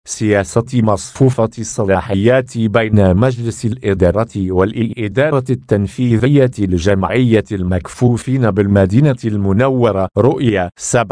سياسة مصفوفة الصلاحيات بين مجلس الإدارة والإدارة التنفيذية لجمعية المكفوفين بالمدينة المنورة رؤية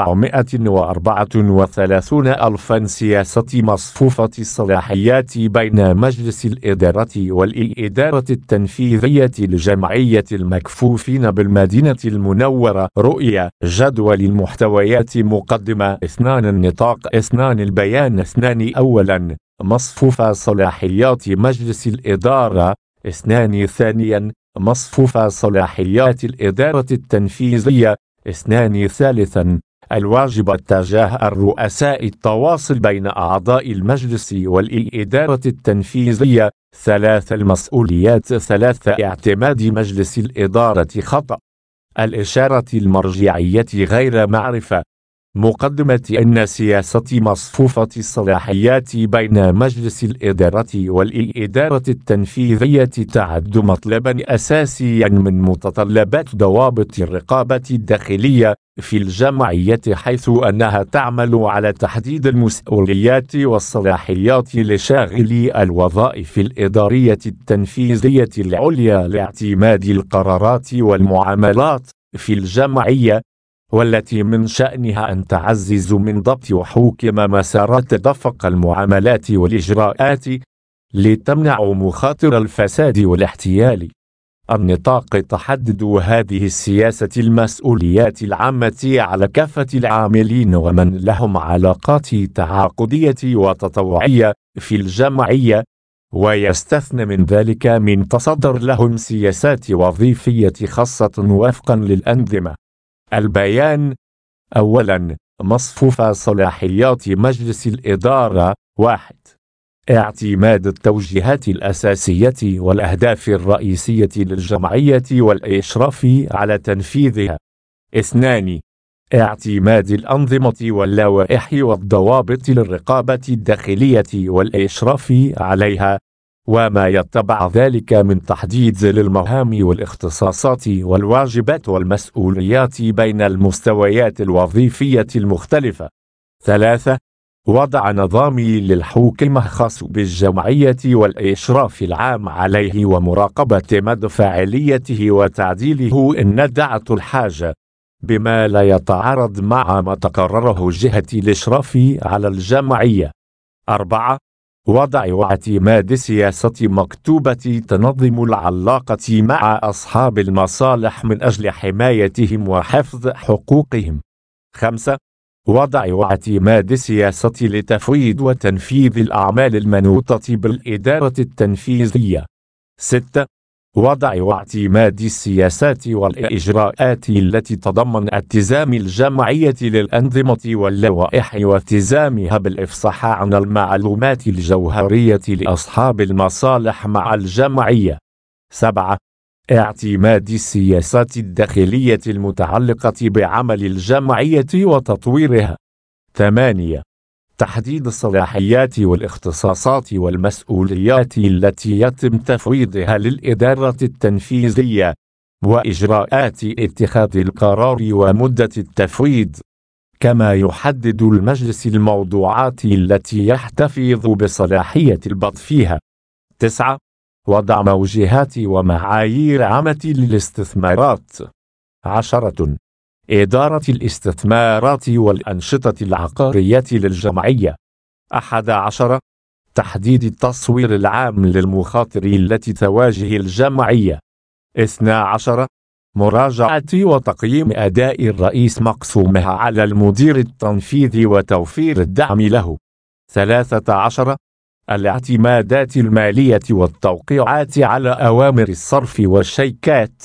734 ألفا. سياسة مصفوفة الصلاحيات بين مجلس الإدارة والإدارة التنفيذية لجمعية المكفوفين بالمدينة المنورة رؤية. جدول المحتويات مقدمة 2 النطاق 2 البيان 2 أولا مصفوفة صلاحيات مجلس الإدارة 2 ثانيا مصفوفة صلاحيات الإدارة التنفيذية 2 ثالثا الواجب تجاه الرؤساء التواصل بين أعضاء المجلس والإدارة التنفيذية 3 المسؤوليات 3 اعتماد مجلس الإدارة خطأ الإشارة المرجعية غير معرفة. مقدمة إن سياسة مصفوفة الصلاحيات بين مجلس الإدارة والإدارة التنفيذية تعد مطلبا أساسيا من متطلبات ضوابط الرقابة الداخلية في الجمعية، حيث أنها تعمل على تحديد المسؤوليات والصلاحيات لشاغلي الوظائف الإدارية التنفيذية العليا لاعتماد القرارات والمعاملات في الجمعية، والتي من شأنها أن تعزز من ضبط وحوكم مسارات تدفق المعاملات والإجراءات لتمنع مخاطر الفساد والاحتيال. النطاق تحدد هذه السياسة المسؤوليات العامة على كافة العاملين ومن لهم علاقات تعاقدية وتطوعية في الجمعية، ويستثنى من ذلك من تصدر لهم سياسات وظيفية خاصة وفقا للأنظمة. البيان. أولا مصفوفة صلاحيات مجلس الإدارة 1 اعتماد التوجيهات الأساسية والأهداف الرئيسية للجمعية والإشراف على تنفيذها. 2 اعتماد الأنظمة واللوائح والضوابط للرقابة الداخلية والإشراف عليها، وما يتبع ذلك من تحديد للمهام والاختصاصات والواجبات والمسؤوليات بين المستويات الوظيفية المختلفة. 3 وضع نظام للحوكمة خاص بالجمعية والإشراف العام عليه ومراقبة مدى فاعليته وتعديله إن دعت الحاجة، بما لا يتعارض مع ما تقرره جهة الإشراف على الجمعية. 4 وضع واعتماد سياسة مكتوبة تنظم العلاقة مع أصحاب المصالح من أجل حمايتهم وحفظ حقوقهم. 5 وضع واعتماد سياسة لتفويض وتنفيذ الأعمال المنوطة بالإدارة التنفيذية. 6 وضع واعتماد السياسات والإجراءات التي تضمن التزام الجمعية للأنظمة واللوائح والتزامها بالإفصاح عن المعلومات الجوهرية لأصحاب المصالح مع الجمعية. 7 اعتماد السياسات الداخلية المتعلقة بعمل الجمعية وتطويرها. 8 تحديد الصلاحيات والاختصاصات والمسؤوليات التي يتم تفويضها للإدارة التنفيذية، وإجراءات اتخاذ القرار ومدة التفويض، كما يحدد المجلس الموضوعات التي يحتفظ بصلاحية البط فيها. 9 وضع موجهات ومعايير عامة للاستثمارات. 10 إدارة الاستثمارات والأنشطة العقارية للجمعية. 11 تحديد التصوير العام للمخاطر التي تواجه الجمعية. 12 مراجعة وتقييم أداء الرئيس مقسومها على المدير التنفيذي وتوفير الدعم له. 13 الاعتمادات المالية والتوقيعات على أوامر الصرف والشيكات.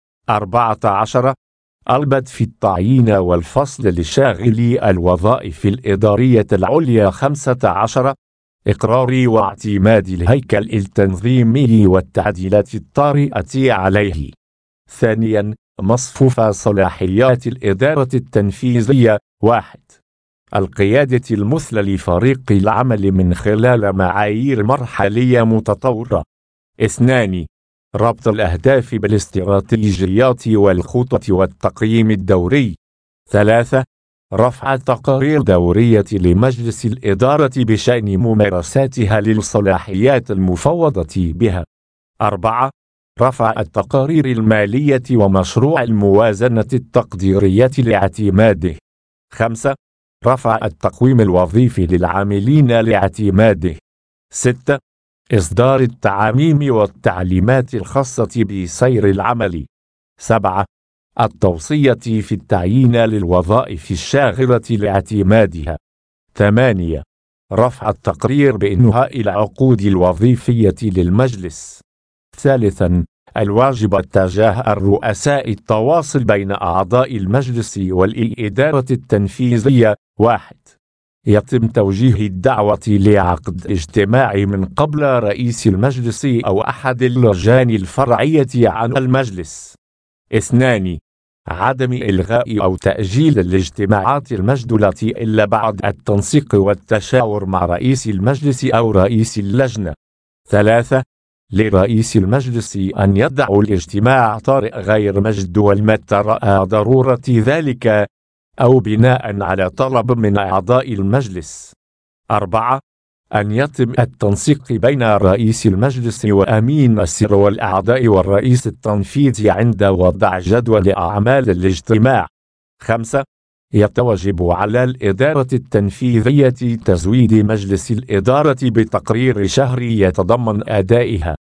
14 البت في التعيين والفصل لشاغلي الوظائف الإدارية العليا. 15 إقرار واعتماد الهيكل التنظيمي والتعديلات الطارئة عليه. ثانيا مصفوفة صلاحيات الإدارة التنفيذية. 1 القيادة المثلى لفريق العمل من خلال معايير مرحلية متطورة. 2 ربط الأهداف بالاستراتيجيات والخطط والتقييم الدوري. 3 رفع تقارير دورية لمجلس الإدارة بشأن ممارساتها للصلاحيات المفوضة بها. 4. رفع التقارير المالية ومشروع الموازنة التقديرية لاعتماده. 5. رفع التقويم الوظيفي للعاملين لاعتماده. 6. إصدار التعاميم والتعليمات الخاصة بسير العمل. 7. التوصية في التعيين للوظائف الشاغرة لاعتمادها. 8. رفع التقرير بإنهاء العقود الوظيفية للمجلس. ثالثا، الواجب تجاه الرؤساء التواصل بين أعضاء المجلس والإدارة التنفيذية. 1. يتم توجيه الدعوة لعقد اجتماع من قبل رئيس المجلس أو أحد اللجان الفرعية عن المجلس. 2. عدم إلغاء أو تأجيل الاجتماعات المجدولة إلا بعد التنسيق والتشاور مع رئيس المجلس أو رئيس اللجنة. 3. لرئيس المجلس أن يدع الاجتماع طارئ غير مجدول متى رأى ضرورة ذلك أو بناء على طلب من أعضاء المجلس. 4. أن يتم التنسيق بين رئيس المجلس وأمين السر والأعضاء والرئيس التنفيذي عند وضع جدول أعمال الاجتماع. 5. يتوجب على الإدارة التنفيذية تزويد مجلس الإدارة بتقرير شهري يتضمن أدائها.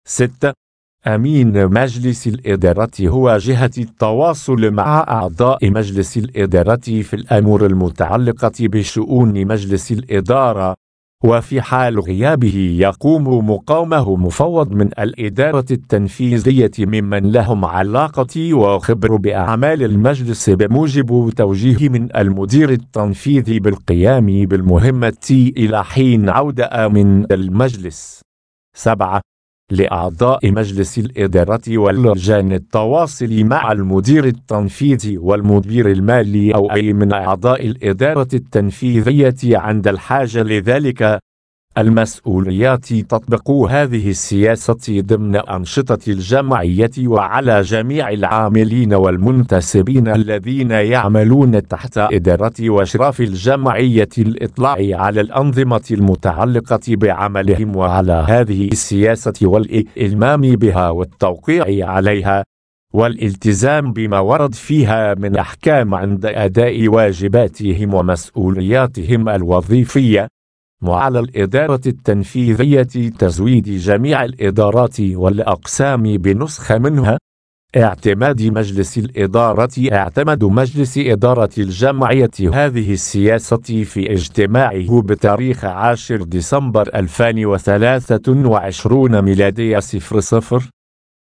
6. أمين مجلس الإدارة هو جهة التواصل مع أعضاء مجلس الإدارة في الأمور المتعلقة بشؤون مجلس الإدارة، وفي حال غيابه يقوم مقامه مفوض من الإدارة التنفيذية ممن لهم علاقة وخبر بأعمال المجلس بموجب توجيه من المدير التنفيذي بالقيام بالمهمة إلى حين عودة من المجلس. 7. لأعضاء مجلس الإدارة واللجان التواصل مع المدير التنفيذي والمدير المالي أو أي من أعضاء الإدارة التنفيذية عند الحاجة لذلك. المسؤوليات تطبق هذه السياسة ضمن أنشطة الجمعية وعلى جميع العاملين والمنتسبين الذين يعملون تحت إدارة وإشراف الجمعية الإطلاع على الأنظمة المتعلقة بعملهم وعلى هذه السياسة والإلمام بها والتوقيع عليها والالتزام بما ورد فيها من أحكام عند أداء واجباتهم ومسؤولياتهم الوظيفية. وعلى الإدارة التنفيذية تزويد جميع الإدارات والأقسام بنسخة منها. اعتماد مجلس إدارة الجمعية هذه السياسة في اجتماعه بتاريخ 10 ديسمبر 2023 ميلادية 00